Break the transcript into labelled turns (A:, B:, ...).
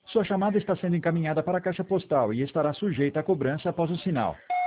A: Sua chamada está sendo encaminhada para a caixa postal e estará sujeita a cobrança após o sinal.